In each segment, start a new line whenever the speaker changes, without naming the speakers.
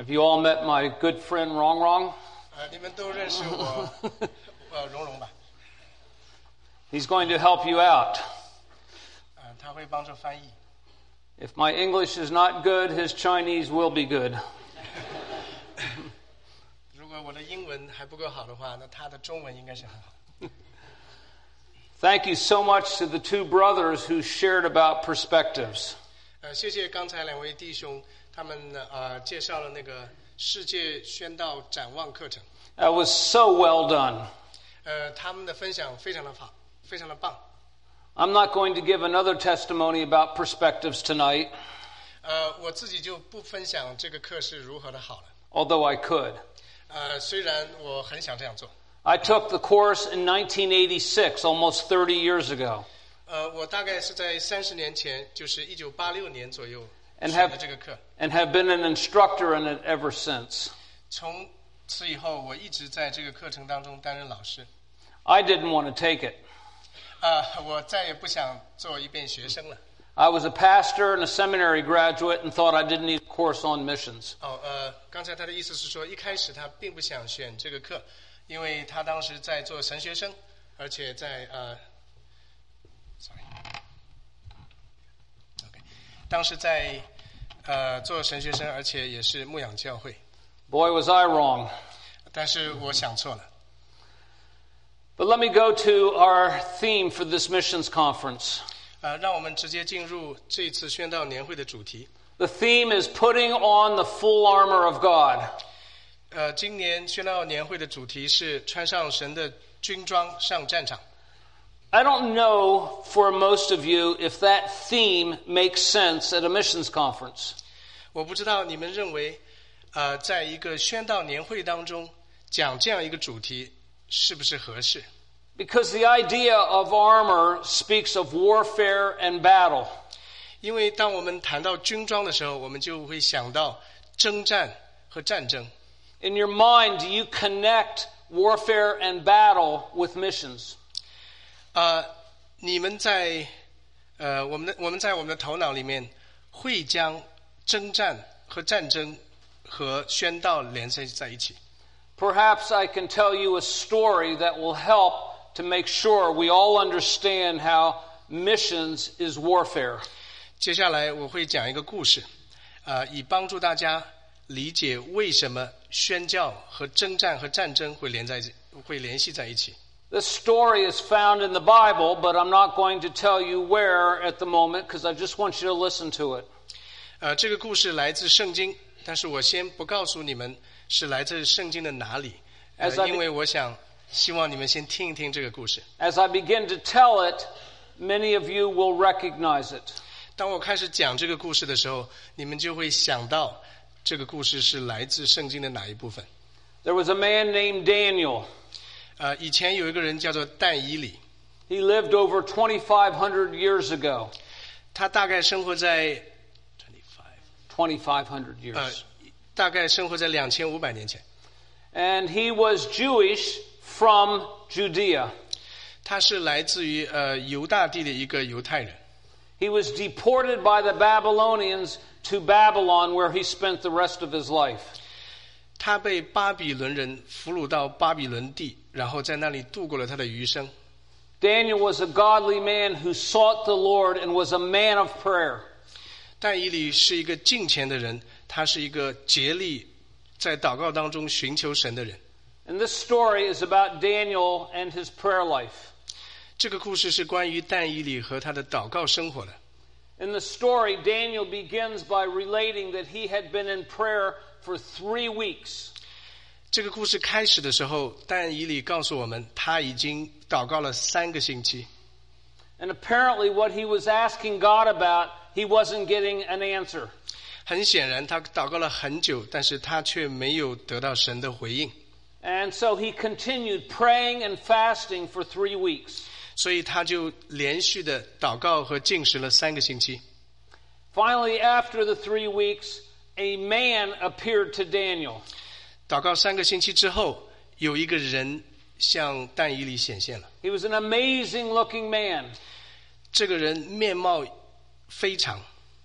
Have you all met my good friend Rong Rong?
你们都认识我，蓉蓉吧？
He's going to help you out.
他会帮助翻译。
If my English is not good, his Chinese will be good.
如果我的英文还不够好的话，那他的中文应该是很好。
Thank you so much to the two brothers who shared about perspectives.
谢谢刚才两位弟兄，他们介绍了那个世界宣道展望课程。
That was so well done.
他们的分享非常的好，非常的棒。
I'm not going to give another testimony about perspectives tonight,
我自己就不分享这个课是如何的好了。
although I could.
虽然我很想这样做。
I took the course in 1986, almost 30 years ago,
我大概是在30年前，就是1986年左右
and
选的这个课。
have been an instructor in it ever since.
从此以后，我一直在这个课程当中担任老师。
I didn't want to take it.
我再也不想做一遍学生了。
I was a pastor and a seminary graduate and thought I didn't need a course on missions.
刚才他的意思是说，一开始他并不想选这个课，因为他当时在做神学生，而且在当时在做神学生，而且也是牧养教会。
Boy, was I wrong.
但是我想错了。
But let me go to our theme for this missions conference.
让我们直接进入这次宣道年会的主题。
The theme is putting on the full armor of God.
今年宣道年会的主题是穿上神的军装上战场。
I don't know for most of you if that theme makes sense at a missions conference.
我不知道你们认为，在一个宣道年会当中讲这样一个主题是不是合适？
Because the idea of armor speaks of warfare and battle.
因为当我们谈到军装的时候，我们就会想到征战和战争。
In your mind, do you connect warfare and battle with missions?
你们在我们在我们的头脑里面会将征战和战争和宣道联系在一起。
Perhaps I can tell you a story that will help to make sure we all understand how missions is warfare.
接下来我会讲一个故事，以帮助大家理解为什么宣教和征战和战争会联系在一起。
This story is found in the Bible, but I'm not going to tell you where at the moment because I just want you to listen to it.
这个故事来自圣经，但是我先不告诉你们是来自圣经的哪里，因为我希望你们先听一听这个故事。
As I begin to tell it, many of you will recognize it.
当我开始讲这个故事的时候，你们就会想到这个故事是来自圣经的哪一部分。
There was a man named Daniel.
以前有一个人叫做但以理，
He lived over 2,500 years ago.
他大概生活在
2,500 years.
大概生活在2500年前。
And he was Jewish from Judea.
他是来自于犹大地的一个犹太人。
He was deported by the Babylonians to Babylon, where he spent the rest of his life.
他被巴比伦人俘虏到巴比伦地，然后在那里度过了他的余生。
Daniel was a godly man who sought the Lord and was a man of prayer.
但以理是一个敬虔的人，他是一个竭力在祷告当中寻求神的人。
And this story is about Daniel and his prayer life.
这个故事是关于但以理和他的祷告生活的。
In the story, Daniel begins by relating that he had been in prayer for 3 weeks.
这个故事开始的时候，但以理告诉我们，他已经祷告了3个星期。
And apparently what he was asking God about, he wasn't getting an answer.
很显然，他祷告了很久，但是他却没有得到神的回应。
And so he continued praying and fasting for 3 weeks.
所以他就连续的祷告和禁食了3个星期。
Finally, after the 3 weeks, a man appeared to Daniel.
祷告3个星期之后，有一个人向但以理显现了。
He was an amazing looking man.
这个人面貌非常，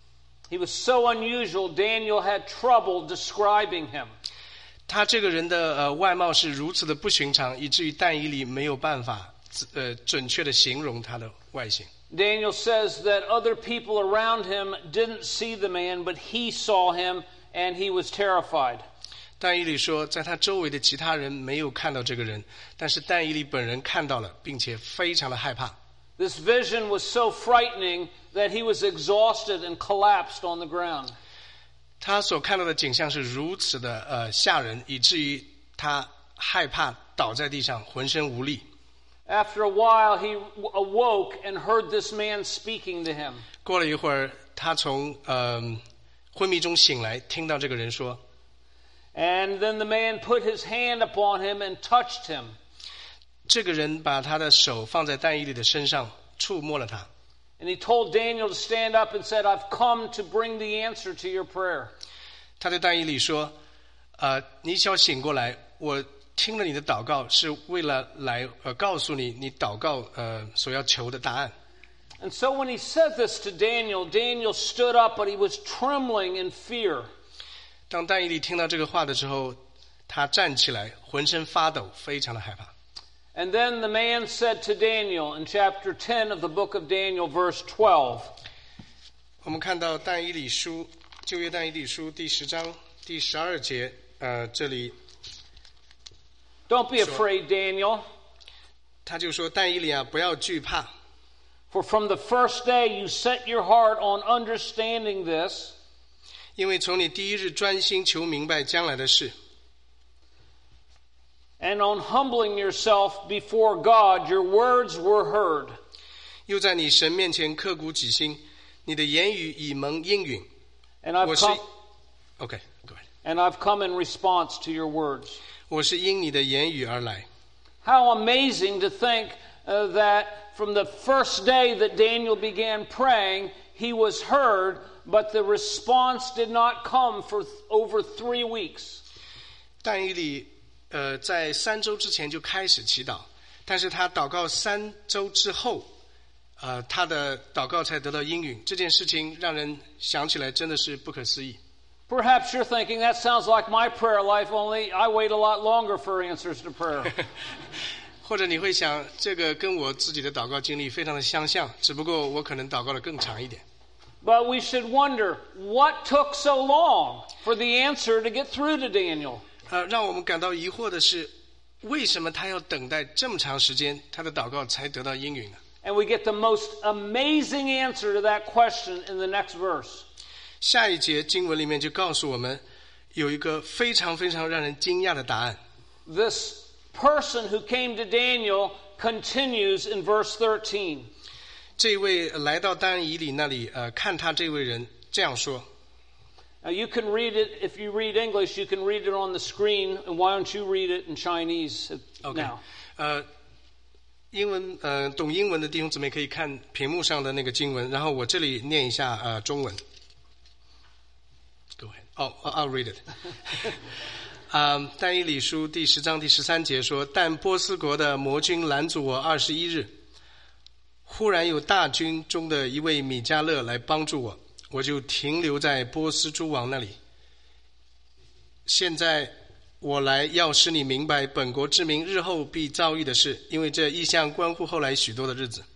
He was so unusual, Daniel had trouble describing him.
他这个人的外貌是如此的不寻常，以至于但以理没有办法准确的形容他的外形。
Daniel says that other people around him didn't see the man, but he saw him and he was terrified.
但以理说，在他周围的其他人没有看到这个人，但是但以理本人看到了，并且非常的害怕。
This vision was so frightening that he was exhausted and collapsed on the ground.
他所看到的景象是如此的吓人，以至于他害怕倒在地上，浑身无力。
After a while, he awoke and heard this man speaking to him.
过了一会儿，他从昏迷中醒来，听到这个人说。
And then the man put his hand upon him and touched him.
这个人把他的手放在但以理的身上，触摸了他。
And he told Daniel to stand up and said, I've come to bring the answer to your prayer.
他对但以理说，你想醒过来，我听了你的祷告，是为了来告诉你，你祷告所要求的答案。
And so when he said this to Daniel, Daniel stood up, but he was trembling in fear.
当但以理听到这个话的时候，他站起来，浑身发抖，非常的害怕。
And then the man said to Daniel in chapter 10 of the book of Daniel, verse 12.
我们看到但以理书，旧约但以理书第10章第12节，这里
Don't be afraid, Daniel.
他就说，但以理啊，不要惧怕。
For from the first day you set your heart on understanding this.
因为从你第一日专心求明白将来的事。
And on humbling yourself before God, your words were heard.
又在你神面前刻骨己心，你的言语已蒙应允。
And I've come,
Okay, go ahead.
And I've come in response to your words.
我是因你的言语而来。
How amazing to think that from the first day that Daniel began praying, he was heard, but the response did not come for over 3 weeks.
但以理在3周之前就开始祈祷，但是他祷告3周之后，他的祷告才得到应允。这件事情让人想起来真的是不可思议。
Perhaps you're thinking that sounds like my prayer life, only I wait a lot longer for answers to prayer.
或者你会想，这个跟我自己的祷告经历非常的相像，只不过我可能祷告的更长一点。
But we should wonder, what took so long for the answer to get through to Daniel?
让我们感到疑惑的是，为什么他要等待这么长时间，他的祷告才得到应允呢？
And we get the most amazing answer to that question in the next verse.
下一节经文里面就告诉我们，有一个非常非常让人惊讶的答案。
This person who came to Daniel continues in verse 13.
这位来到但以理那里，看他这位人这样说。
Now you can read it, if you read English, you can read it on the screen, and why don't you read it in Chinese now?
英文懂英文的弟兄姊妹可以看屏幕上的那个经文，然后我这里念一下中文。Go ahead. I'll read it. 但以理书第10章第13节说：但波斯国的魔军拦阻我21日，忽然有大军中的一位米迦勒来帮助我，我就停留在波斯诸王那里。现在我来要使你明白本国之民日后必遭遇的事，因为这异象关乎后来许多的日子。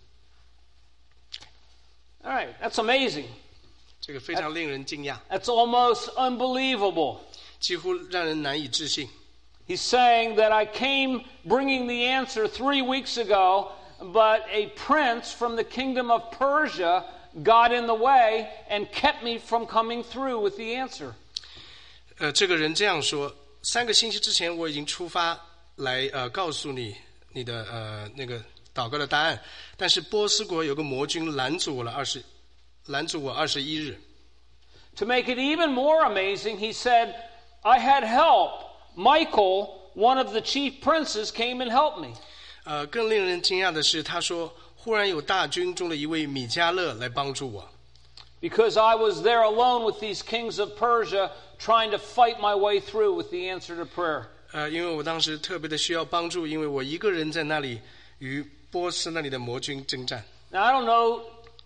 All right, that's amazing.
这个非常令人惊讶。
That's almost unbelievable.
几乎让人难以置信。
He's saying that I came bringing the answer 3 weeks ago, but a prince from the kingdom of Persia got in the way and kept me from coming through with the answer.
这个人这样说：3个星期之前我已经出发来告诉你的那个祷告的答案，但是波斯国有个魔军拦阻我21日。
To make it even more amazing, he said, I had help. Michael, one of the chief princes, came and helped me.
更令人惊讶的是，他说忽然有大军中的一位米迦勒来帮助我。
Because I was there alone with these kings of Persia, trying to fight my way through with the answer to prayer.
因为我当时特别的需要帮助，因为我一个人在那里与波斯那里的魔军征战。
Now, I don't know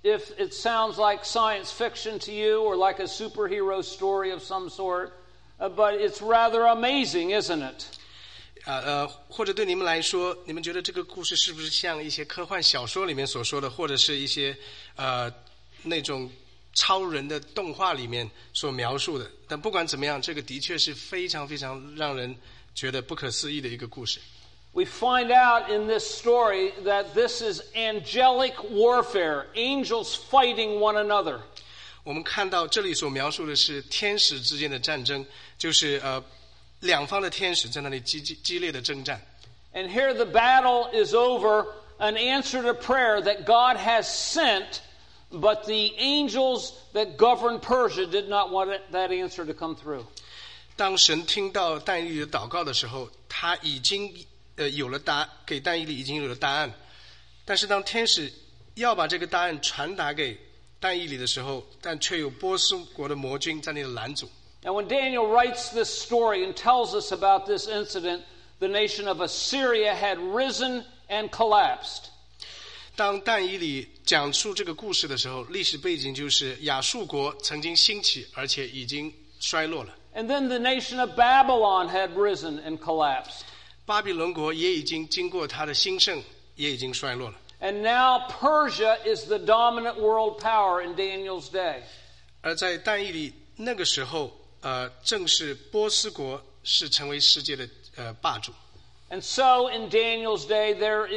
if it sounds like science fiction to you or like a superhero story of some sort, but it's rather amazing, isn't it?
或者对你们来说，你们觉得这个故事是不是像一些科幻小说里面所说的，或者是一些那种超人的动画里面所描述的？但不管怎么样，这个的确是非常非常让人觉得不可思议的一个故事。
We find out in this story that this is angelic warfare, angels fighting one another.
我们看到这里所描述的是天使之间的战争，就是两方的天使在那里激烈的征战。
And here the battle is over an answer to prayer that God has sent, but the angels that govern Persia did not want that answer to come through.
当神听到但以理的祷告的时候，他已经有了给但以理已经有了答案，但是当天使要把这个答案传达给但以理的时候，但却有波斯国的魔军在那里拦阻。
And when Daniel writes this story and tells us about this incident, the nation of Assyria had risen and collapsed.
当但以理讲述这个故事的时候，历史背景就是亚述国曾经兴起，而且已经衰落了。
And then the nation of Babylon had risen and collapsed.
巴比伦国也已经经过它的兴盛，也已经衰落了。
And now Persia is the dominant world power in Daniel's day.
而在但以理那个时候，正是波斯国是成为世界的霸主。
And so in Daniel's day there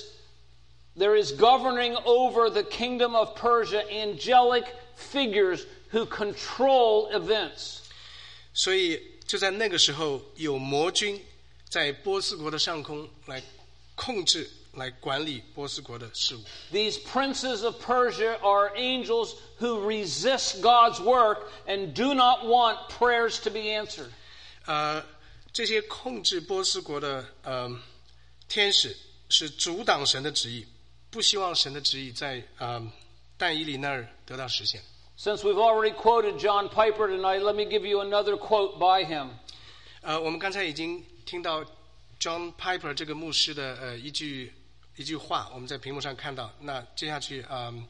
is governing over the kingdom of Persia angelic figures who control events.
所以就在那个时候，有魔军在波斯国的上空来控制、来管理波斯国的事务。
These princes of Persia are angels who resist God's work and do not want prayers to be answered.
这些控制波斯国的天使是阻挡神的旨意，不希望神的旨意在但以理那儿得到实现。
Since we've already quoted John Piper tonight, let me give you another quote by him.
我们刚才已经听到 John Piper 这个牧师的一句话，我们在屏幕上看到。那接下去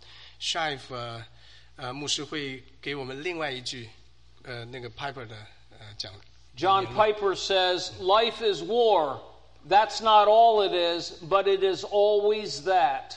Shaif 牧师会给我们另外一句那个 Piper 的讲。
John Piper says, "Life is war. That's not all it is, but it is always that."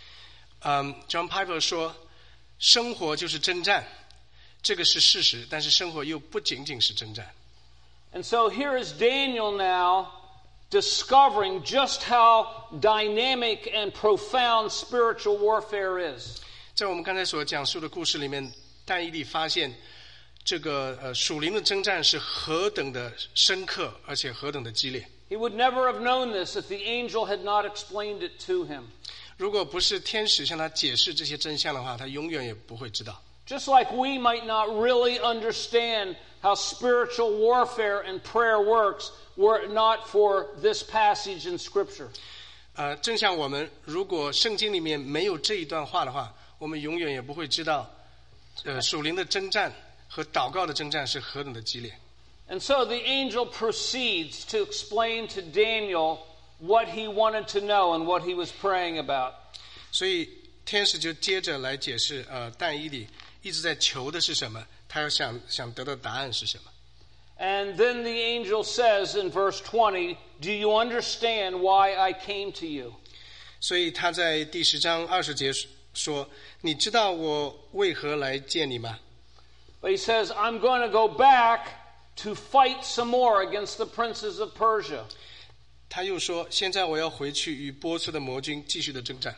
John Piper 说，生活就是征战，这个是事实，但是生活又不仅仅是征战。
And so here is Daniel now discovering just how dynamic and profound spiritual warfare is.
在我们刚才所讲述的故事里面，但以理发现这个属灵的征战是何等的深刻，而且何等的激烈。
He would never have known this if the angel had not explained it to him.
如果不是天使向他解释这些真相的话，他永远也不会知道。
Just like we might not really understand how spiritual warfare and prayer works were it not for this passage in Scripture.
正像我们如果圣经里面没有这一段话的话，我们永远也不会知道属灵的征战和祷告的征战是何等的激烈。
And so the angel proceeds to explain to Daniel what he wanted to know and what he was praying about.
所以天使就接着来解释但以理一直在求的是什么，他要想得到答案是什么。
And then the angel says in verse 20, "Do you understand why I came to you?"
所以他在第10章20节说，你知道我为何来见你吗？
But he says, "I'm going to go back to fight some more against the princes of Persia."
他又说，现在我要回去与波斯的魔军继续的征战。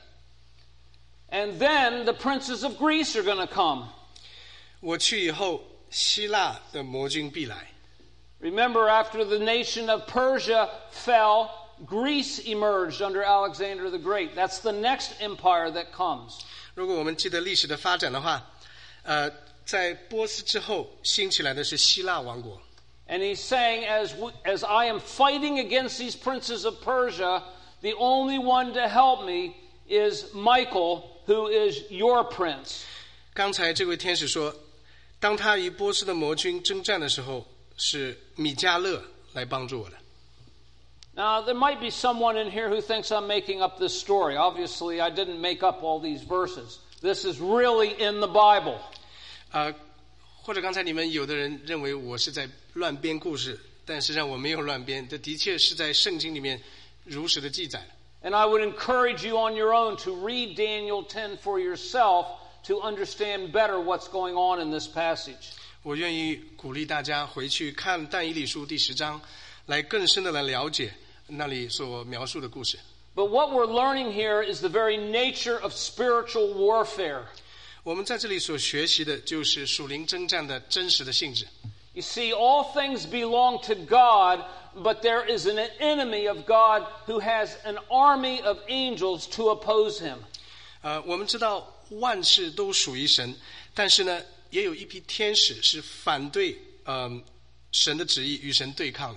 And then the princes of Greece are going to come.
我去以后，希腊的魔军必来。
Remember, after the nation of Persia fell, Greece emerged under Alexander the Great. That's the next empire that comes.
如果我们记得历史的发展的话，在波斯之后兴起来的是希腊王国。
And he's saying, as I am fighting against these princes of Persia, the only one to help me is Michael, who is your prince.
刚才这位天使说，当他与波斯的魔军征战的时候，是米迦勒来帮助我的。
Now, there might be someone in here who thinks I'm making up this story. Obviously, I didn't make up all these verses. This is really in the Bible.
或者刚才你们有的人认为我是在乱编故事，但实际上我没有乱编，这的确是在圣经里面如实的记载。
And I would encourage you on your own to read Daniel 10 for yourself to understand better what's going on in this passage.
我愿意鼓励大家回去看但以理书第10章，来更深的来了解那里所描述的故事。
But what we're learning here is the very nature of spiritual warfare.
我们在这里所学习的就是属灵征战的真实的性质。
You see, all things belong to God, but there is an enemy of God who has an army of angels to oppose him.
我们知道万事都属于神，但是呢，也有一批天使是反对神的旨意，与神对抗的。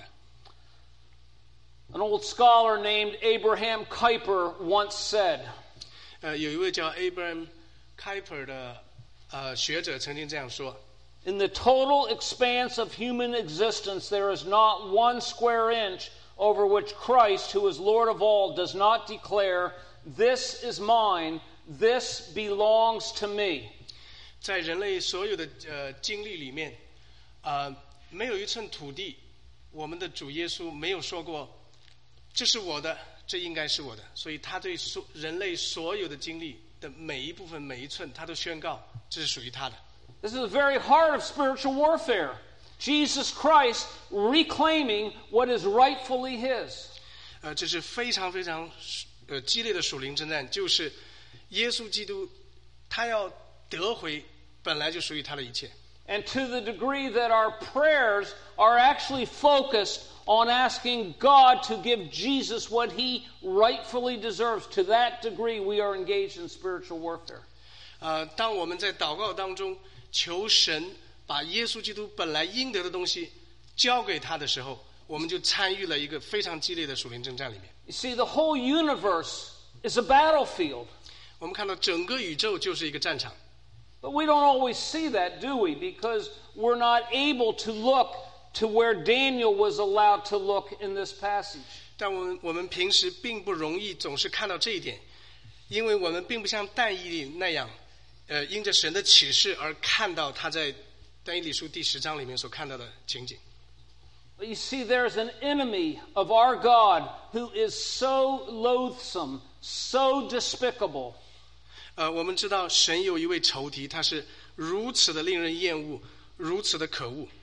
An old scholar named Abraham Kuyper once said,
有一位叫 Abraham Kuyper 的学者曾经这样说。
In the total expanse of human existence, there is not one square inch over which Christ, who is Lord of all, does not declare, "This is mine, this belongs to me."
在人类所有的经历里面，没有一寸土地，我们的主耶稣没有说过，这是我的，这应该是我的。所以他对人类所有的经历的每一部分、每一寸，他都宣告这是属于他的。
This is the very heart of spiritual warfare. Jesus Christ reclaiming what is rightfully his.
这是非常非常激烈的属灵征战，就是耶稣基督他要得回本来就属于他的一切。
And to the degree that our prayers are actually focused on asking God to give Jesus what he rightfully deserves, to that degree we are engaged in spiritual warfare.
当我们在祷告当中求神把耶稣基督本来应得的东西交给他的时候，我们就参与了一个非常激烈的属灵征战里面。
You see, the whole universe is a battlefield.
我们看到整个宇宙就是一个战场。
But we don't always see that, do we? Because we're not able to look to where Daniel was allowed to look in this passage.
但我们平时并不容易总是看到这一点，因为我们并不像但以理那样因着神的启示而看到他在但以理书第10章里面所看到的情景。
But you see, there's an enemy of our God who is so loathsome, so despicable.
我们知道神有一位仇敌，他是如此的令人厌恶，如此的可恶。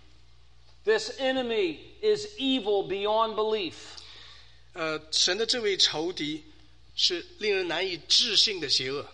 This enemy is evil beyond belief.
神的这位仇敌是令人难以置信的邪恶。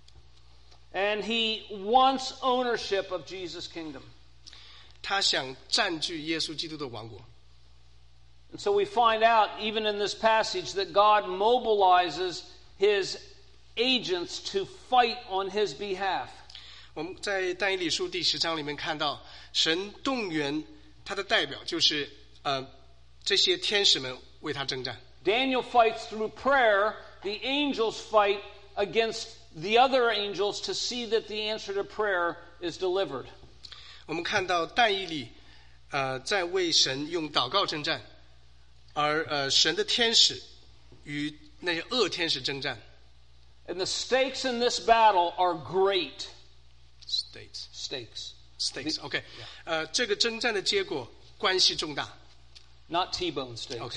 And he wants ownership of Jesus' kingdom.
他想占据耶稣基督的王国。
And so we find out, even in this passage, that God mobilizes his agents to fight on his behalf.
我们在但以理书第10章里面看到，神动员他的代表，就是这些天使们为他征战。
Daniel fights through prayer. The angels fight against the other angels to see that the answer to prayer is delivered.
我们看到但以理在为神用祷告征战，而神的天使与那些恶天使征战。
And the stakes in this battle are great.
Stakes. OK. 这个征战的结果关系重大。
Not T-bone steaks.
OK.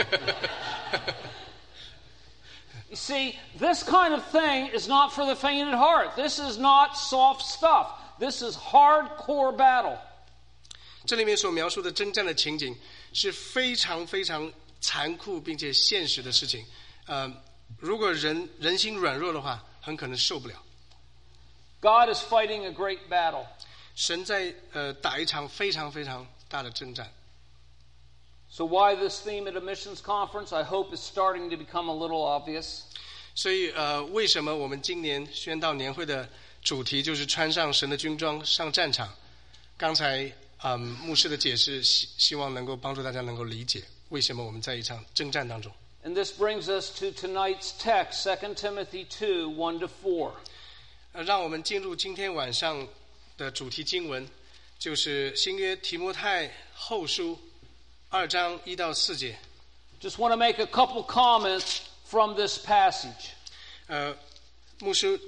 You see, this kind of thing is not for the faint at heart. This is not soft stuff. This is hardcore battle.
这里面所描述的征战的情景是非常非常残酷并且现实的事情。如果人心软弱的话，很可能受不了。
God is fighting a great battle.
神在打一场非常非常大的征战。
So why this theme at a missions conference? I hope is starting to become a little obvious.
所以为什么我们今年宣道年会的主题就是穿上神的军装上战场？刚才牧师的解释希望能够帮助大家能够理解为什么我们在一场征战当中。
And this brings us to tonight's text, 2 Timothy 2, 1-4.
让我们进入今天晚上的主题经文，就是新约提摩太后书2章1到4节。
Just want to make a couple comments from this passage.
牧师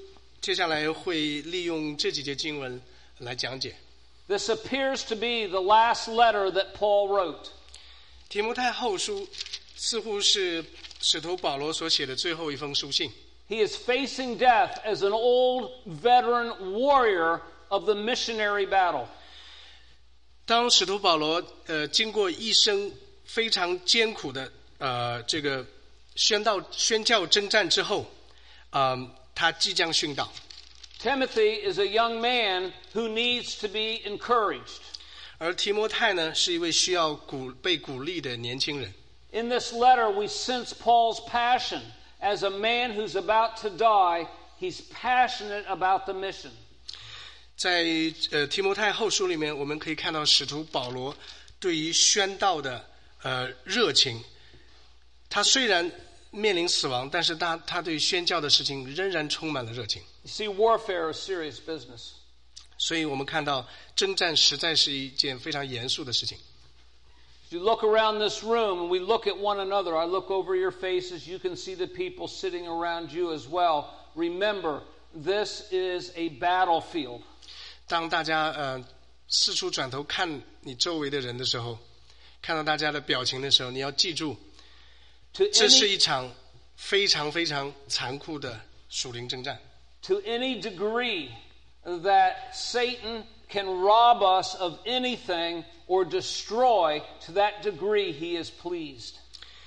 接下来会利用这几节经文来讲解。
This appears to be the last letter that Paul wrote.
提摩太后书似乎是使徒保罗所写的最后一封书信。
He is facing death as an old veteran warrior of the missionary battle.
当使徒保罗经过一生非常艰苦的这个宣教征战之后，他即将殉道。
Timothy is a young man who needs to be encouraged.
而提摩太呢，是一位需要被鼓励的年轻人。
In this letter, we sense Paul's passion. As a man who's about to die, he's passionate about the mission.
在提摩太后书里面，我们可以看到使徒保罗对于宣道的热情。他虽然面临死亡，但是他对宣教的事情仍然充满了热情。
You see, warfare is serious business.
所以我们看到征战实在是一件非常严肃的事情。
If you look around this room and we look at one another, I look over your faces, you can see the people sitting around you as well. Remember, this is a battlefield.
当大家四处转头看你周围的人的时候，看到大家的表情的时候，你要记住，这是一场非常非常残酷的属灵征战。
To any degree that Satan can rob us of anything or destroy, to that degree he is pleased.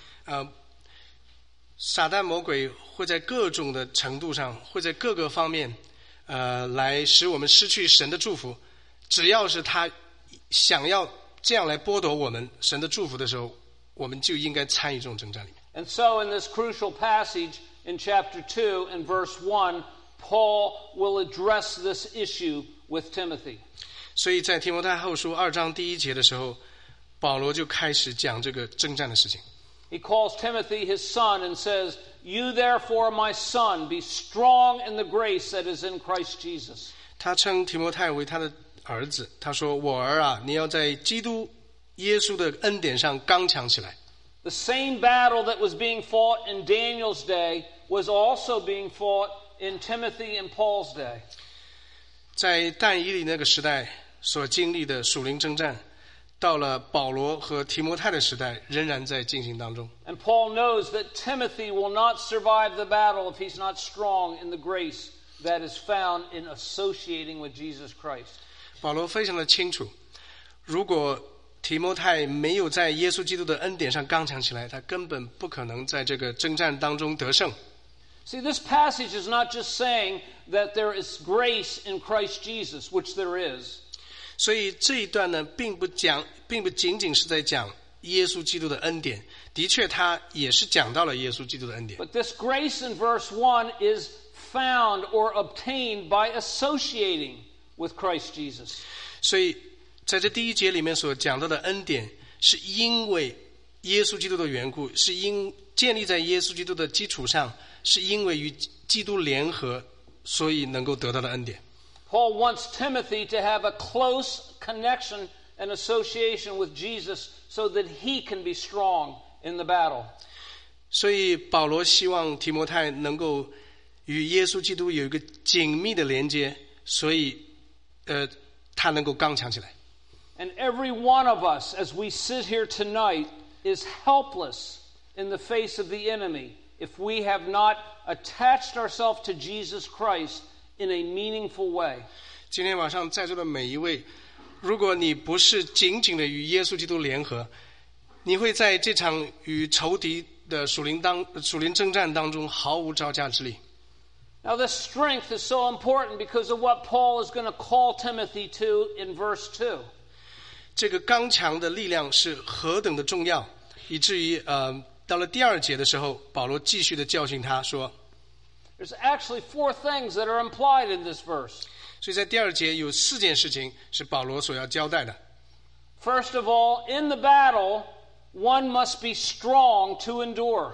撒旦魔鬼会在各种的程度上，会在各个方面来使我们失去神的祝福。只要是他想要这样来剥夺我们神的祝福的时候，我们就应该参与这种征战里面。
And so in this crucial passage in chapter 2 and verse 1, Paul will address this issue with Timothy.
所以在提摩太后书2章第1节的时候，保罗就开始讲这个征战的事情。
He calls Timothy his son and says, "You therefore, my son, be strong in the grace that is in Christ Jesus."
他称提摩太为他的儿子，他说：“我儿啊，你要在基督耶稣的恩典上刚强起来。”
The same battle that was being fought in Daniel's day was also being fought in Timothy and Paul's day.
在但以理那个时代所经历的属灵征战，到了保罗和提摩太的时代，仍然在进行当中。
And Paul knows that Timothy will not survive the battle if he's not strong in the grace that is found in associating with Jesus Christ.
保罗非常的清楚，如果提摩太没有在耶稣基督的恩典上刚强起来，他根本不可能在这个征战当中得胜。
See, this passage is not just saying that there is grace in Christ Jesus, which there is.
所以这一段呢，并不仅仅是在讲耶稣基督的恩典，的确他也是讲到了耶稣基督的恩典。
But this grace in verse 1 is found or obtained by associating with Christ Jesus.
所以在这第1节里面所讲到的恩典，是因为耶稣基督的缘故，是建立在耶稣基督的基础上，是因为与基督联合，所以能够得到的恩典。
Paul wants Timothy to have a close connection and association with Jesus so that he can be strong in the battle.
所以保罗希望提摩太能够与耶稣基督有一个紧密的连接，所以他能够刚强起来。
And every one of us, as we sit here tonight, is helpless in the face of the enemy if we have not attached ourselves to Jesus Christ in a meaningful way.
今天晚上在座的每一位，如果你不是紧紧的与耶稣基督联合，你会在这场与仇敌的属灵征战当中毫无招架之力。
Now this strength is so important because of what Paul is going to call Timothy to in verse 2.
这个刚强的力量是何等的重要，以至于到了第2节的时候，保罗继续的教训他说，
There's actually 4 things that are implied in this verse.
所以在第2节有4件事情是保罗所要交代的。
First of all, in the battle, one must be strong to endure.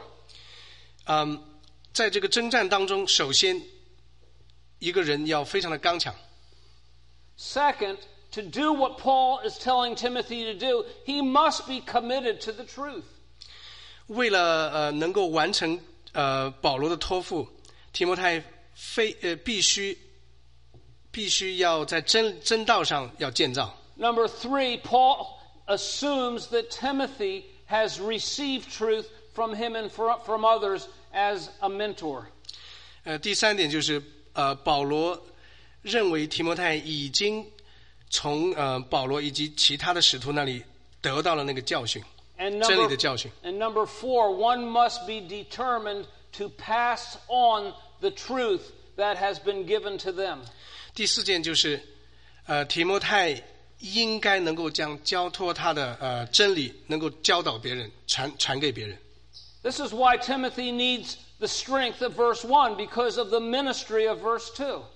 在这个征战当中，首先一个人要非常的刚强。
Second, to do what Paul is telling Timothy to do, he must be committed to the truth.
为了能够完成保罗的托付，提摩太必须要在真道上要建造。
Number 3, Paul assumes that Timothy has received truth from him and from others as a mentor.
第3点就是保罗认为提摩太已经从保罗以及其他的使徒那里得到了那个教训，真理的教训。
And number 4, one must be determined to pass on the truth that has been given to them.
第4件就是提摩太应该能够将交托他的真理能够教导别人，传给别人。
This is why Timothy needs the strength of verse 1 because of the ministry of verse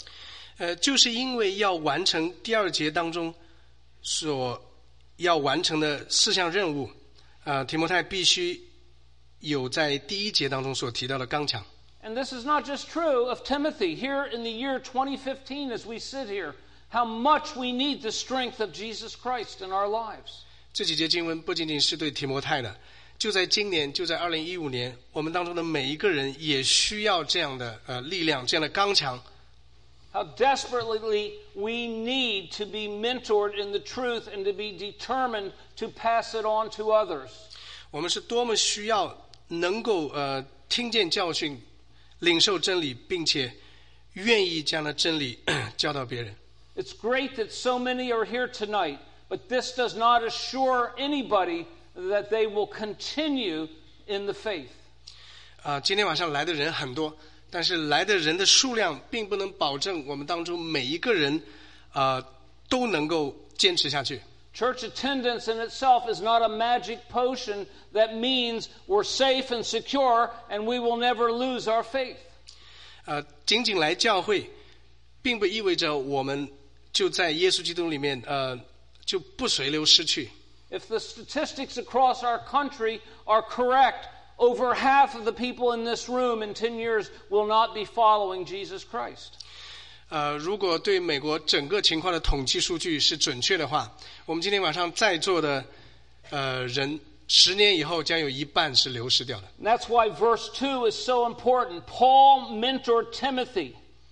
2.
就是因为要完成第2节当中所要完成的4项任务，提摩太必须有在第1节当中所提到的刚强。
And this is not just true of Timothy. Here in the year 2015 as we sit here, how much we need the strength of Jesus Christ in our lives.
这几节经文不仅仅是对提摩太的，就在今年，就在2015年，我们当中的每一个人也需要这样的力量，这样的刚强。
How desperately we need to be mentored in the truth and to be determined to pass it on to others.
我们是多么需要能够听见教训，领受真理，并且愿意将那真理教导别人。
It's great that so many are here tonight, but this does not assure anybody that they will continue in the faith.
今天晚上来的人很多，但是来的人的数量并不能保证我们当中每一个人都能够坚持下去。
Church attendance in itself is not a magic potion that means we're safe and secure and we will never lose our faith.
仅仅来教会并不意味着我们就在耶稣基督里面就不随流失去。
If the statistics across our country are correct, over half of the people in this room in 10 years will not be following Jesus Christ.
如果对美国整个情况的统计数据是准确的话，我们今天晚上在座的人10年以后将有一半是流失掉的。
And that's why verse 2 is so important. Paul mentored Timothy.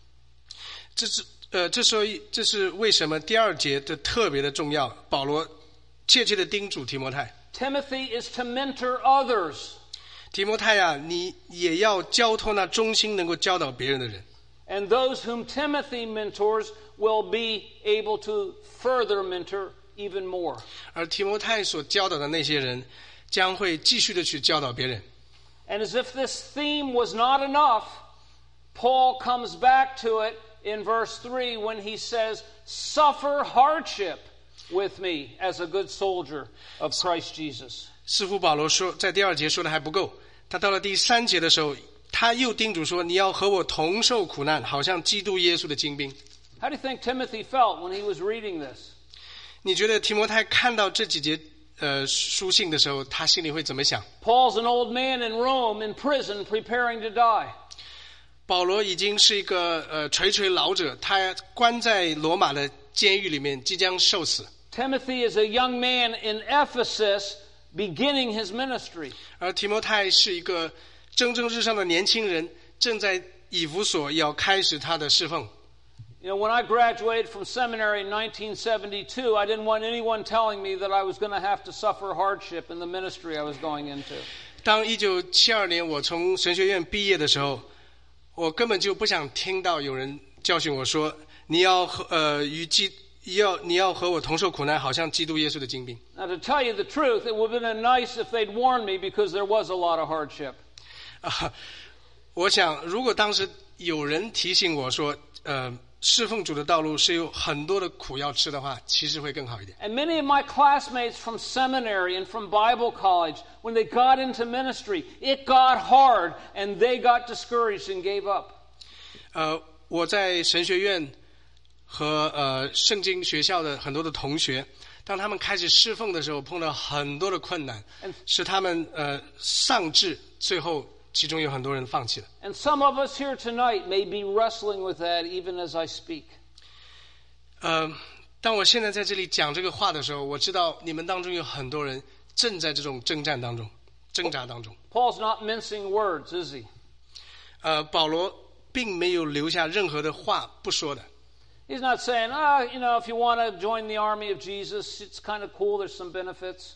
这是为什么第2节的特别的重要。保罗切切的叮嘱提摩太
Timothy is to mentor others.
提摩太啊，你也要交托那忠心能够教导别人的人。
And those whom Timothy mentors will be able to further mentor even more.
而提摩太所教导的那些人将会继续的去教导别人。
And as if this theme was not enough, Paul comes back to it in verse 3 when he says, "Suffer hardship with me as a good soldier of Christ Jesus."
似乎保罗说在第2节说的还不够，他到了第3节的时候他又叮嘱说，你要和我同受苦难，好像基督耶稣的精兵。
How do you think Timothy felt when he was reading this?
你觉得提摩太看到这几节书信的时候，他心里会怎么想？
Paul's an old man in Rome in prison preparing to die.
保罗已经是一个垂垂老者，他关在罗马的监狱里面，即将受死。
Timothy is a young man in Ephesus beginning his ministry.
而提摩太是一个蒸蒸日上的年轻人，正在以弗所要开始他的侍奉。
You know, when I graduated from seminary in 1972, I didn't want anyone telling me that I was going to have to suffer hardship in the ministry I was going into.
当1972年我从神学院毕业的时候，我根本就不想听到有人教训我说，你要和我同受苦难，好像基督耶稣的精兵。
Now, to tell you the truth, it would have been nice if they'd warned me because there was a lot of hardship.
我想，如果当时有人提醒我说，侍奉主的道路是有很多的苦要吃的话，其实会更好一点。
And many of my classmates from seminary and from Bible college, when they got into ministry, it got hard and they got discouraged and gave up.
我在神学院和圣经学校的很多的同学，当他们开始侍奉的时候，碰到很多的困难，使他们丧志，最后其中有很多人放弃了。
And some of us here tonight may be wrestling with that even as I speak.
当我现在在这里讲这个话的时候，我知道你们当中有很多人正在这种征战当中、挣扎当中。
Paul's not mincing words, is he?
保罗并没有留下任何的话不说的。
He's not saying, if you want to join the army of Jesus, it's kind of cool, there's some benefits.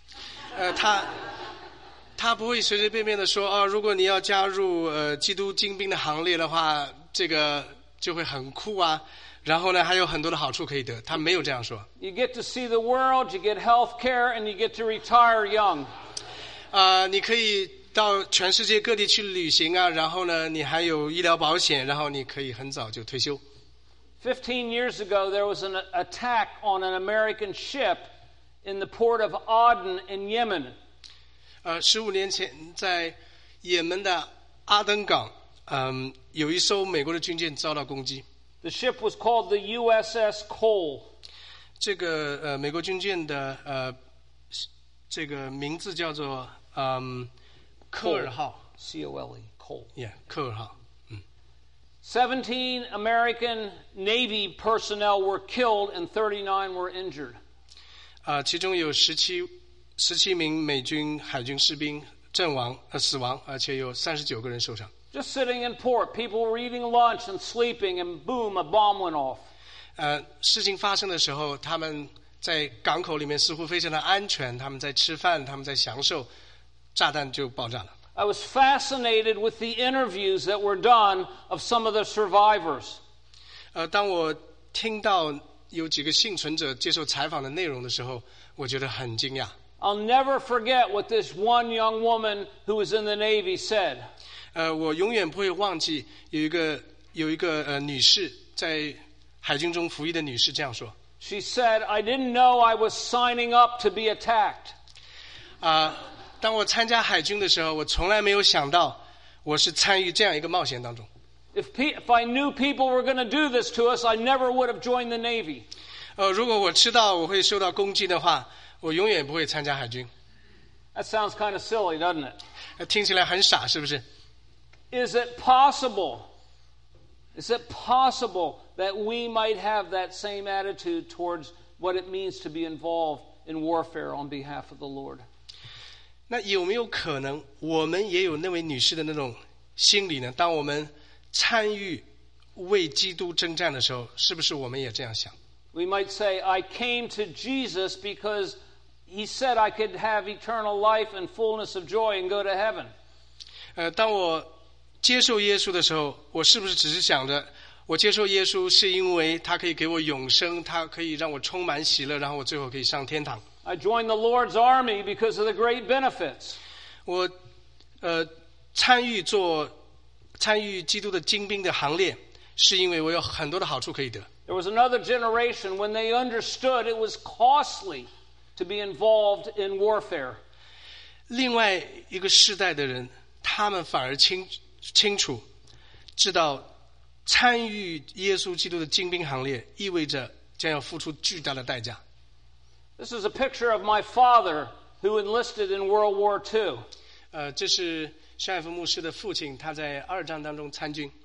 他不会随随便便的说如果你要加入基督精兵的行列的话，这个就会很酷啊，然后呢还有很多的好处可以得，他没有这样说。
You get to see the world, you get health care, and you get to retire young.
你可以到全世界各地去旅行啊，然后呢你还有医疗保险，然后你可以很早就退休。
15 years ago, there was an attack on an American ship in the port of Aden in Yemen.
15年前在也门的阿登港，有一艘美国的军舰遭到攻击。
The ship was called the USS Cole.
这个美国军舰的这个名字叫做科尔号。
C-O-L-E, Cole.
Yeah, 科尔号。
17 American Navy personnel were killed and 39 were injured.
其中有17名美军海军士兵死亡，而且有39个人受伤。
Just sitting in port, people were eating lunch and sleeping, and boom, a bomb went off.
事情发生的时候，他们在港口里面似乎非常的安全，他们在吃饭，他们在享受，炸弹就爆炸了。
I was fascinated with the interviews that were done of some of the survivors.
当我听到有几个幸存者接受采访的内容的时候，我觉得很惊讶。
I'll never forget what this one young woman who was in the Navy said.
我永远不会忘记有一个女士在海军中服役的女士这样说。
She said, "I didn't know I was signing up to be attacked."
当我参加海军的时候，我从来没有想到我是参与这样一个冒险当中。
If I knew people were going to do this to us, I never would have joined the Navy.
如果我知道我会受到攻击的话，我永远不会参加海军。
That sounds kind of silly, doesn't it?
听起来很傻，是不是？
Is it possible that we might have that same attitude towards what it means to be involved in warfare on behalf of the Lord?
那有没有可能我们也有那位女士的那种心理呢？当我们参与为基督征战的时候，是不是我们也这样想？
We might say, I came to Jesus because he said I could have eternal life and fullness of joy and go to heaven.
当我接受耶稣的时候，我是不是只是想着我接受耶稣是因为他可以给我永生，他可以让我充满喜乐，然后我最后可以上天堂。
I joined the Lord's army because of the great benefits.
我参与基督的精兵的行列，是因为我有很多的好处可以得。
There was another generation when they understood it was costly to be involved in warfare.
另外一个世代的人，他们反而清楚知道参与耶稣基督的精兵行列意味着将要付出巨大的代价。
This is a picture of my father who enlisted in World War II.
这是沙尔夫牧师的父亲，他在二战当中参军。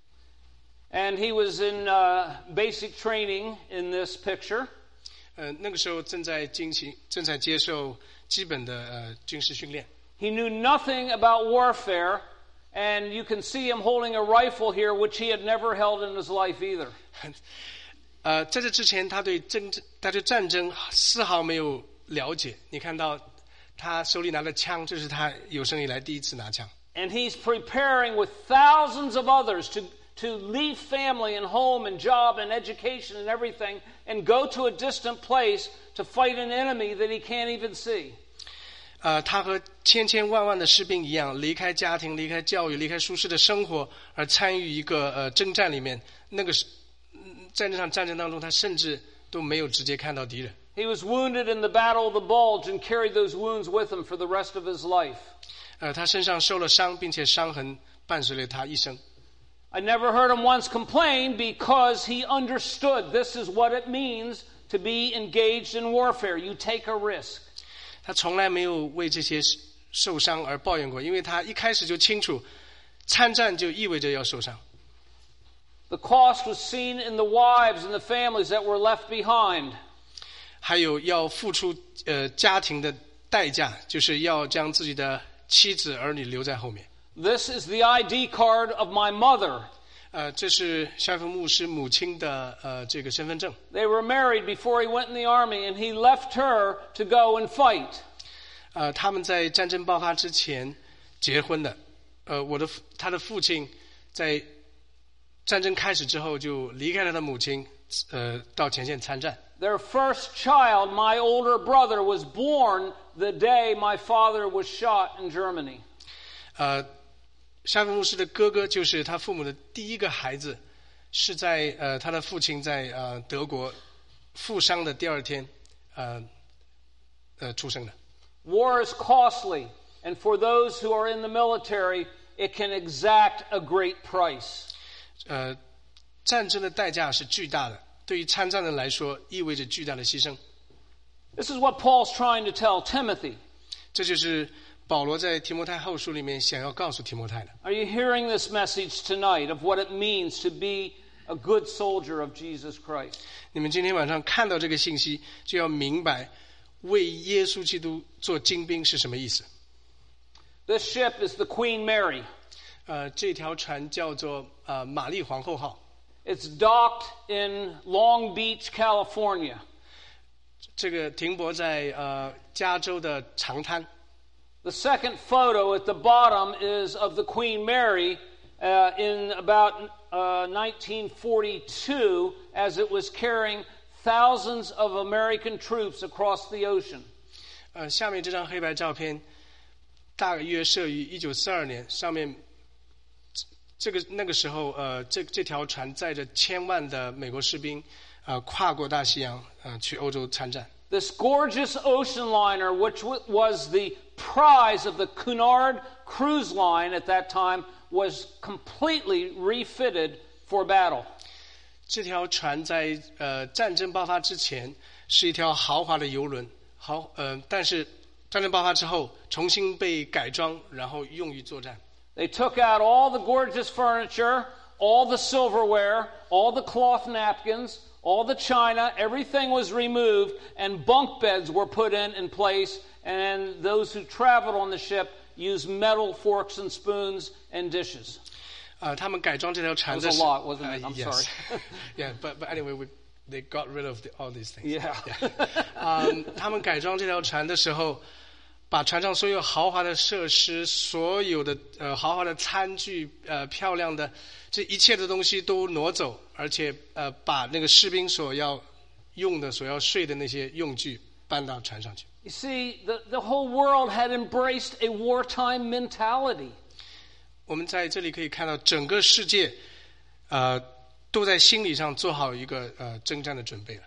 And he was in basic training in this picture.
那个时候正在接受基本的军事训练。
He knew nothing about warfare, and you can see him holding a rifle here, which he had never held in his life either.
在这之前，他对战争丝毫没有了解。你看到他手里拿的枪，这是他有生以来第一次拿枪。
And he's preparing with thousands of others to leave family and home and job and education and everything and go to a distant place to fight an enemy that he can't even see.
他和千万的士兵一样，离开家庭，离开教育，离开舒适的生活，而参与一个征战里面。那个在那场战争当中，他甚至都没有直接看到敌人。
He was wounded in the Battle of the Bulge and carried those wounds with him for the rest of his life.
他身上受了伤，并且伤痕伴随了他一生。
I never heard him once complain because he understood this is what it means to be engaged in warfare. You take a risk.
他从来没有为这些受伤而抱怨过，因为他一开始就清楚，参战就意味着要受伤。
The cost was seen in the wives and the families that were left behind.
还有要付出家庭的代价，就是要将自己的妻子儿女留在后面。
This is the ID card of my mother.
这是夏夫牧师母亲的这个身份证。
They were married before he went in the army, and he left her to go and fight.
他们在战争爆发之前结婚的。他的父亲在战争开始之后就离开了他的母亲，到前线参战。
Their first child, my older brother, was born the day my father was shot in Germany.
夏夫牧师的哥哥就是他父母的第一个孩子，是在他的父亲在德国负伤的第二天出生的。
War is costly, and for those who are in the military, it can exact a great price.
战争的代价是巨大的，对于参战的人来说，意味着巨大的牺牲。
This is what Paul's trying to tell Timothy.
这就是保罗在提摩太后书里面想要告诉提摩太的。
Are you hearing this message tonight of what it means to be a good soldier of Jesus Christ?
你们今天晚上看到这个信息，就要明白为耶稣基督做精兵是什么意思。
This ship is the Queen Mary.
这条船叫做玛丽皇后号。
It's docked in Long Beach, California.
这个停泊在加州的长滩。
The second photo at the bottom is of the Queen Mary in about 1942 as it was carrying thousands of American troops across the ocean.
下面这张黑白照片大约摄于1942年，上面那个时候这条船载着千万的美国士兵跨过大西洋去欧洲参战。
This gorgeous ocean liner, which was the prize of the Cunard Cruise Line at that time, was completely refitted for battle.
这条船在战争爆发之前是一条豪华的游轮，但是战争爆发之后重新被改装，然后用于作战。
They took out all the gorgeous furniture, all the silverware, all the cloth napkins, all the china, everything was removed, and bunk beds were put in place, and those who traveled on the ship used metal forks and spoons and dishes.
他们改装这条船的
That was a lot, wasn't it? I'm
yes.
sorry.
Yeah, but anyway, they got rid of all these things.
Yeah.
他们改装这条船的时候，把船上所有豪华的设施、所有的豪华的餐具、漂亮的这一切的东西都挪走，而且把那个士兵所要用的、所要睡的那些用具搬到船上去。
You see, the whole world had embraced a wartime mentality.
我们在这里可以看到，整个世界都在心理上做好一个征战的准备了。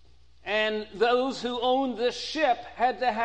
And those who owned this ship had to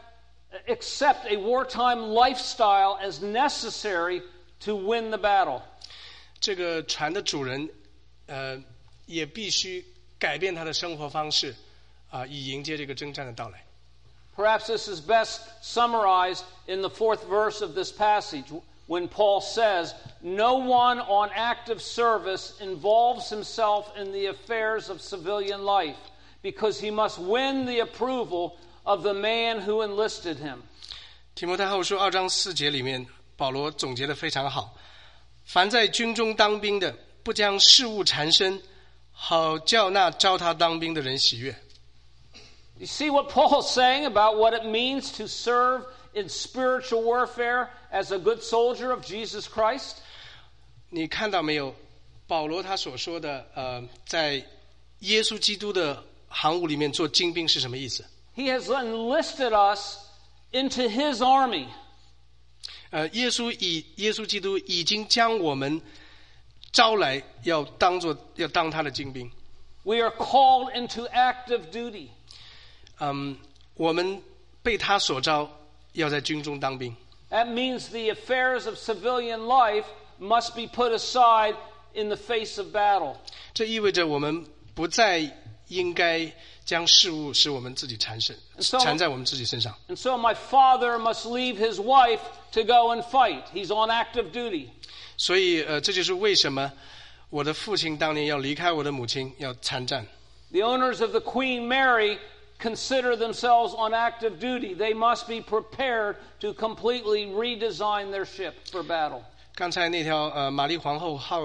accept a wartime lifestyle as necessary to win the battle.
这个船的主人也必须改变他的生活方式以迎接这个征战的到来。
Perhaps this is best summarized in the 4th verse of this passage when Paul says, "No one on active service involves himself in the affairs of civilian life, because he must win the approval of the man who enlisted him."
提摩太后书2章4节里面，保罗总结得非常好。凡在军中当兵的，不将事务缠身，好叫那招他当兵的人喜悦。
You see what Paul is saying about what it means to serve in spiritual warfare as a good soldier of Jesus Christ?
你看到没有？保罗他所说的在耶稣基督的行伍里面做精兵是什么意思？
He has enlisted us into his army.
耶稣基督已经将我们招来，要当他的精兵。
We are called into active duty.
我们被他所招，要在军中当兵。
That means the affairs of civilian life must be put aside in the face of battle.
这意味着我们不再应该将事物使我们自己缠在我们自己身上。
And so my father must leave his wife to go and fight. He's on active duty.
所以这就是为什么我的父亲当年要离开我的母亲，要参战。
The owners of the Queen Mary consider themselves on active duty. They must be prepared to completely redesign their ship for battle.
刚才那条玛丽皇后号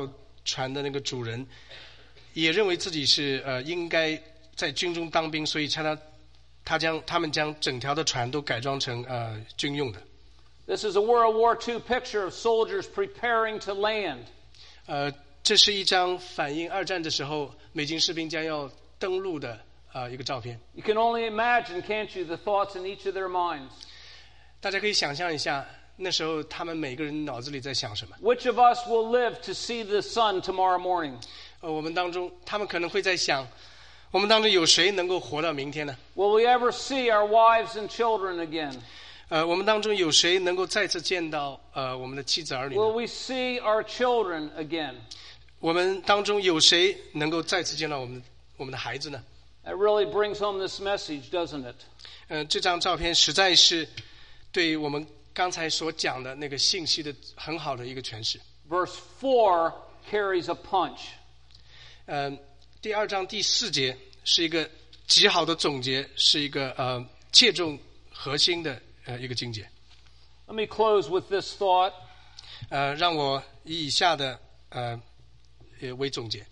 船的那个主人，也认为自己是应该在军中当兵，所以他们将整条的船都改装成军用的。
This is a World War II picture of soldiers preparing to land.
这是一张反映二战的时候美军士兵将要登陆的一个照片。
You can only imagine, can't you, the thoughts in each of their minds.
大家可以想象一下，那时候他们每个人脑子里在想什么。
Which of us will live to see the sun tomorrow morning?
我们当中，他们可能会在想，我们当中有谁能够活到明天呢？
Will we ever see our wives and children again?
我们当中有谁能够再次见到我们的妻子儿女呢？
Will we see our children again?
我们当中有谁能够再次见到我们的孩子呢？
That really brings home this message, doesn't it?
这张照片实在是对我们刚才所讲的那个信息的很好的一个诠释。
Verse 4 carries a punch.
第2章第4节是一个极好的总结，是一个切中核心的一个境界。
Let me close with this thought.
让我以下的为总结。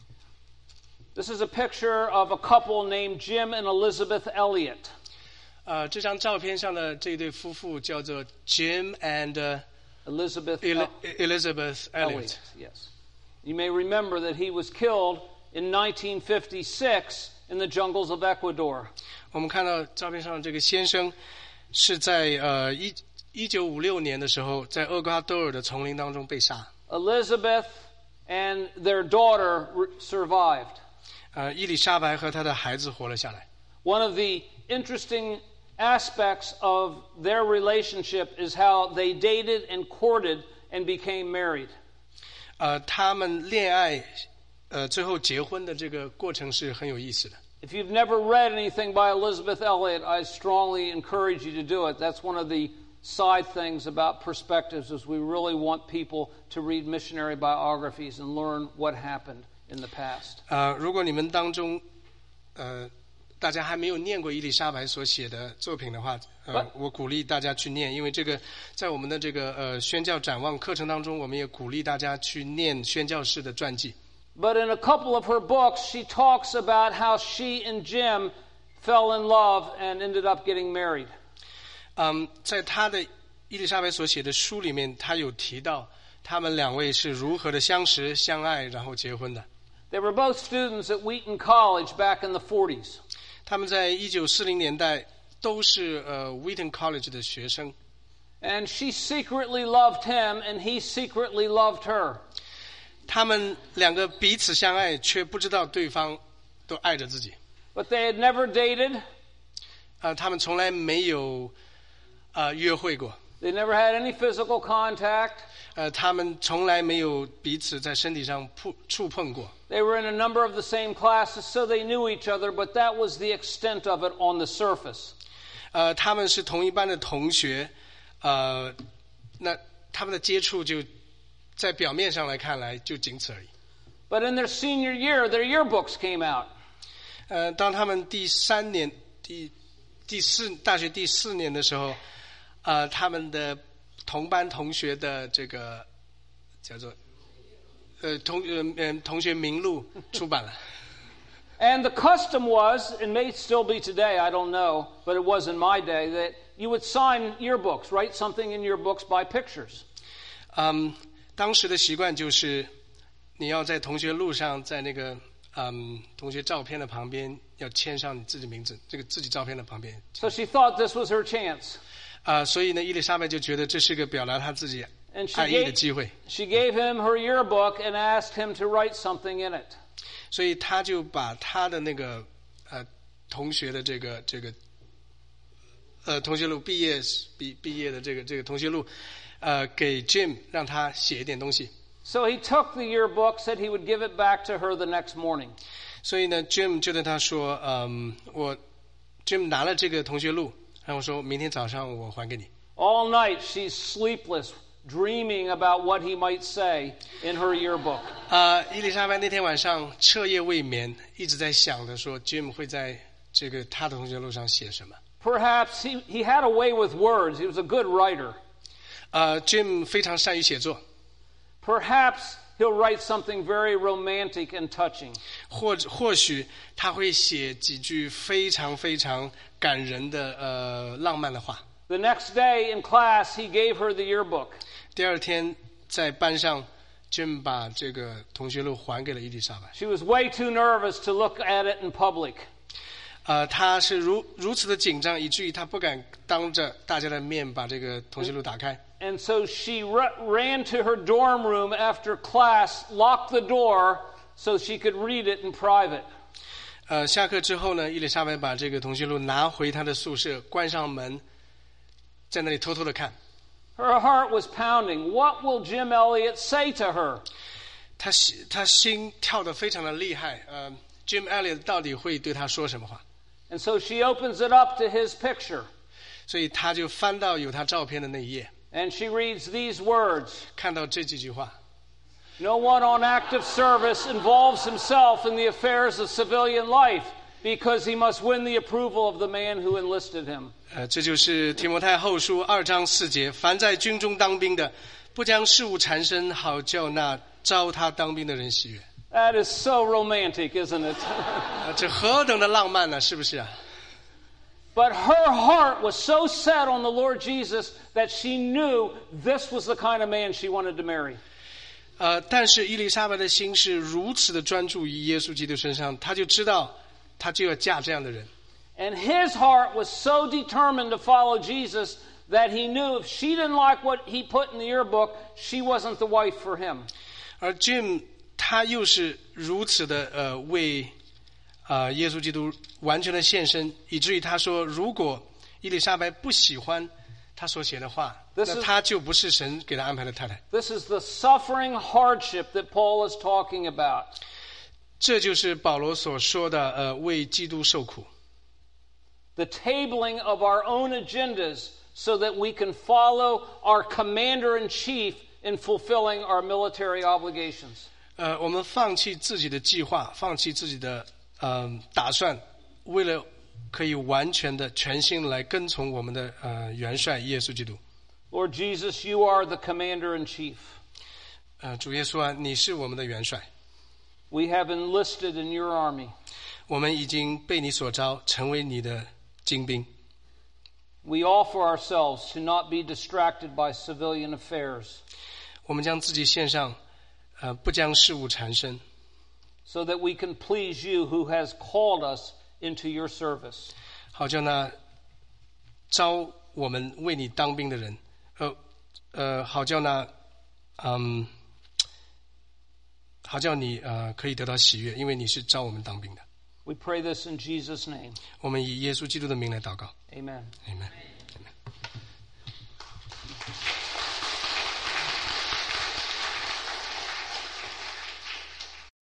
This is a picture of a couple named Jim and Elizabeth Elliott.
这张照片上的这对夫妇叫做 Jim and
Elizabeth
Elliott.
Yes. You may remember that he was killed in 1956 in the jungles of Ecuador.
我们看到照片上的这个先生是在1956年的时候在厄瓜多尔的丛林当中被杀。
Elizabeth and their daughter survived.
伊丽莎白和她的孩子活了下来。
One of the interesting aspects of their relationship is how they dated and courted and became married.
他们恋爱最后结婚的这个过程是很有意思的。
If you've never read anything by Elizabeth Elliott, I strongly encourage you to do it. That's one of the side things about perspectives is we really want people to read missionary biographies and learn what happened in the past.
如果你们当中大家还没有念过伊丽莎白所写的作品的话，我鼓励大家去念，因为这个在我们的这个宣教展望课程当中，我们也鼓励大家去念宣教士的传记。
But in a couple of her books, she talks about how she and Jim fell in love and ended up getting married.
在她的伊丽莎白所写的书里面，她有提到他们两位是如何的相识、相爱，然后结婚的。
They were both students at Wheaton College back in the 40s.
他们在1940年代都是Wheaton College 的学生。
And she secretly loved him, and he secretly loved her.
他们两个彼此相爱，却不知道对方都爱着自己。
But they had never dated.
他们从来没有约会过。
They never had any physical contact.
他们从来没有彼此在身体上触碰过。
They were in a number of the same classes, so they knew each other, but that was the extent of it on the surface.
他们是同一班的同学，那他们的接触就在表面上来看来就仅此而已。
But in their senior year, their yearbooks came out.
当他们大学第4年的时候，他们的同班同学的这个叫做同学名录出版了。
And the custom was, and may still be today, I don't know, but it was in my day, that you would sign yearbooks, write something in your books by pictures.
当时的习惯就是你要在同学录上，在那个同学照片的旁边要签上你自己名字，这个自己照片的旁边。
So she thought this was her chance.
所以呢，伊丽莎白就觉得这是个表达她自己爱意的机会。
She gave him her yearbook and asked him to write something in it.
所以他就把他的那个同学的这个同学录毕业的这个同学录给 Jim 让他写一点东西。
So he took the yearbook, said he would give it back to her the next morning.
所以呢 Jim 就对他说Jim 拿了这个同学录，然后说明天早上我还给你。
All night she's sleepless, dreaming about what he might say in her yearbook.
伊丽莎白那天晚上彻夜未眠，一直在想着说 Jim 会在这个他的同学录上写什么。
Perhaps he had a way with words. He was a good writer.
Jim 非常善于写作。
Perhaps he'll write something very romantic and touching.
或许他会写几句非常非常感人的浪漫的话。
The next day in class, he gave her the yearbook.
第二天在班上 Jim 把这个同学录还给了伊丽莎白。
She was way too nervous to look at it in public.
他是如此的紧张，以至于他不敢当着大家的面把这个同学录打开。
And so she ran to her dorm room after class, locked the door so she could read it in private.
下课之后呢，伊丽莎白把这个同学录拿回她的宿舍，关上门，在那里偷偷的看。
Her heart was pounding. What will Jim Elliot say to her?
她心跳得非常的厉害。Jim Elliot 到底会对她说什么话？
And so she opens it up to his picture.
所以她就翻到有她照片的那一页，
And she reads these words.
看到这几句话。
No one on active service involves himself in the affairs of civilian life because he must win the approval of the man who enlisted him.
这就是提摩太后书2章4节，凡在军中当兵的，不将事务缠身，好叫那招他当兵的人喜悦。
That is so romantic, isn't it?
这何等的浪漫呢，是不是啊？
But her heart was so set on the Lord Jesus that she knew this was the kind of man she wanted to marry.
但是伊丽莎白的心是如此的专注于耶稣基督身上，她就知道，她就要嫁这样的人。
And his heart was so determined to follow Jesus that he knew if she didn't like what he put in the yearbook, she wasn't the wife for him.
而 Jim 他又是如此的为耶稣基督完全的献身，以至于他说，如果伊丽莎白不喜欢他所写的话，那他就不是神给他安排的太太。
This is the suffering hardship that Paul is talking about.
这就是保罗所说的为基督受苦。
The tabling of our own agendas so that we can follow our commander-in-chief in fulfilling our military obligations.
我们放弃自己的计划，放弃自己的打算，为了可以完全的全心来跟从我们的元帅耶稣基督。
Lord Jesus, you are the commander-in-chief.
主耶稣啊，你是我们的元帅。
We have enlisted in your army.
我们已经被你所招，成为你的精兵。
We offer ourselves to not be distracted by civilian affairs.
我们将自己献上，不将事物缠身，
so that we can please you who has called us into your service.
好叫那招我们为你当兵的人，好叫那，好叫你可以得到喜悦，因为你是招我们当兵的。
We pray this in Jesus' name.
我们以耶稣基督的名来祷告。
Amen.
Amen.